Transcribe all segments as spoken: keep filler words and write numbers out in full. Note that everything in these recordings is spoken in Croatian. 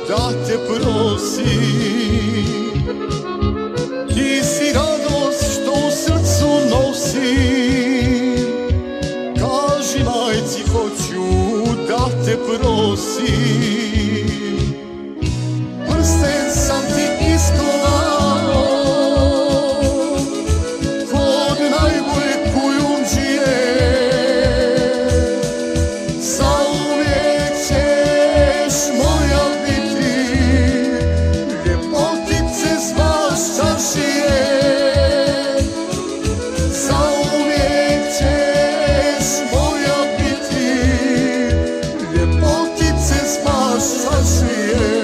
da te prosim. Ti si radost što u srcu nosim. Kaži majci hoću da te prosim. Prsten sam ti iskovao kod najbolje kujundžije. Zauvijek ćeš moja biti, ljepotice s vaš čaršije. Zauvijek ćeš moja biti, ljepotice s vaš čaršije.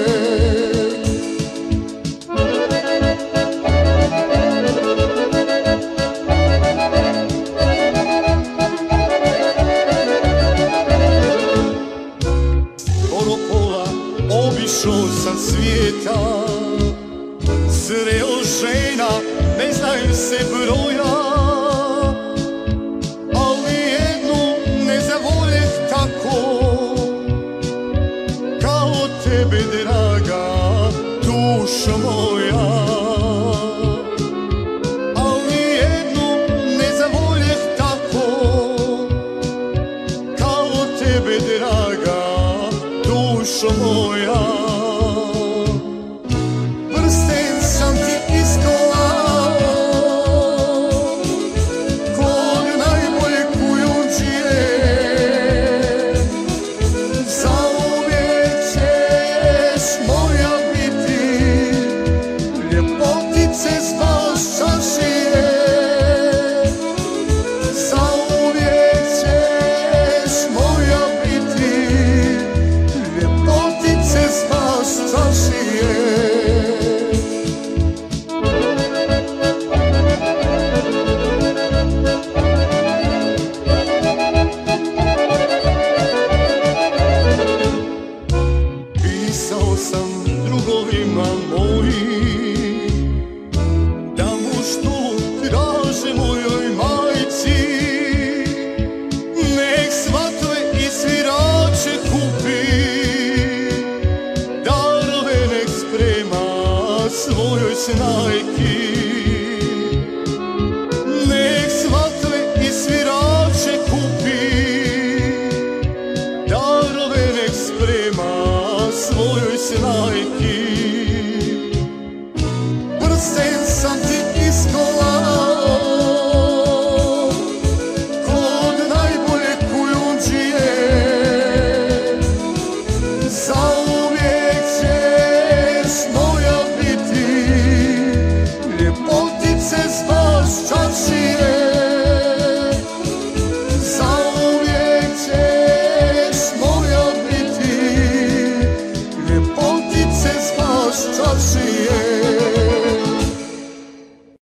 Obišao sam svijeta, sreo žena, ne znaju se broja, ali jednu ne zavoljeh tako, kao tebe draga, dušo moja. Ali jednu ne zavoljeh tako, kao tebe draga, dušo moja. Prsten sam ti iskovao kod najbolje kujundžije. Zauvijek ćeš moja biti, ljepotice s vaš čaršije. Zauvijek ćeš moja biti, ljepotice s vaš čaršije. Pisao sam drugovima mojim da mušku traže mojoj majci. Nek svatve i svirače kupi, darove nek sprema svojoj snajki. Nek svatve i svirače kupi, darove nek sprema svojoj snajki. Prsten sam ti iskovao kod najbolje kujundžije. Zauvijek ćeš moja biti, ljepotice s vaš čaršije.